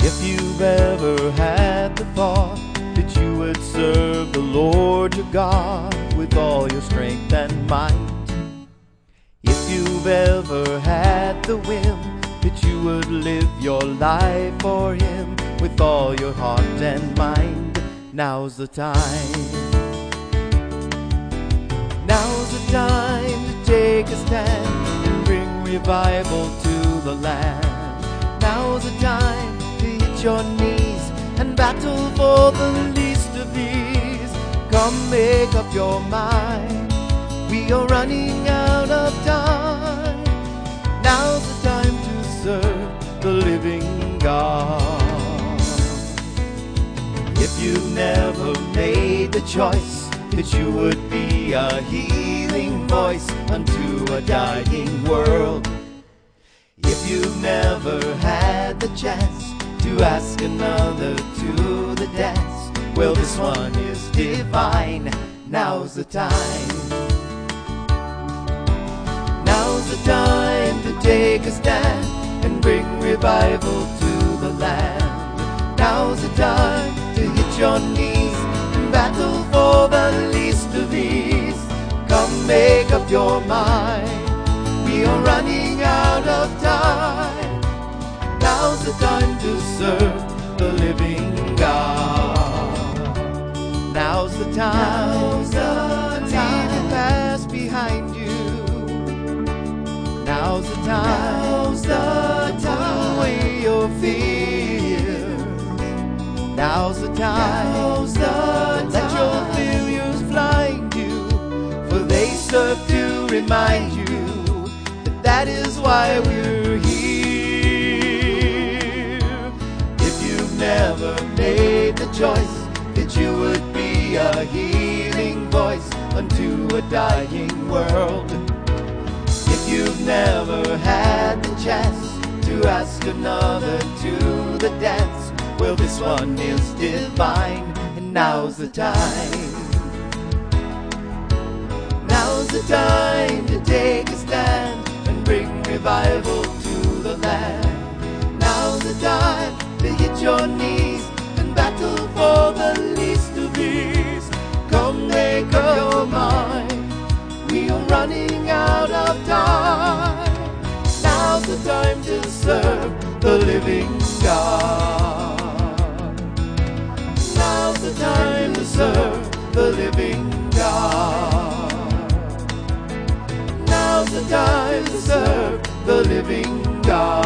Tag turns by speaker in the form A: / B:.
A: If you've ever had the thought that you would serve the Lord your God with all your strength and might, if you've ever had the whim that you would live your life for Him with all your heart and mind, now's the time. Now's the time to take a stand and bring revival to the land. Now's the time to hit your knees and battle for the least of these. Come, make up your mind, we are running out of time. Now's the time to serve the living God. If you've never made the choice that you would be a healing voice unto a dying world, if you've never had the chance to ask another to the dance, well, this one is divine. Now's the time. Now's the time to take a stand and bring revival to the land. Now's the time to hit your knees and battle for the least of these. Come, make up your mind, we are running out of time. Now's the time to serve the living God. Now's the time to leave the past behind you. Now's the time to put away your fear. Now's the time to let your failures blind you, for they serve to remind you that that is why we're here. If you've never made the choice that you would be a healing voice unto a dying world, if you've never had the chance to ask another to the dance, well, this one is divine, and now's the time. Now's the time to take a stand and bring revival to the land. Now's the time to hit your knees and battle for the least of these. Come, make up your mind, we are running out of time. Now's the time to serve the living God. Now's the time to serve the living God. Now's the time to serve the living God.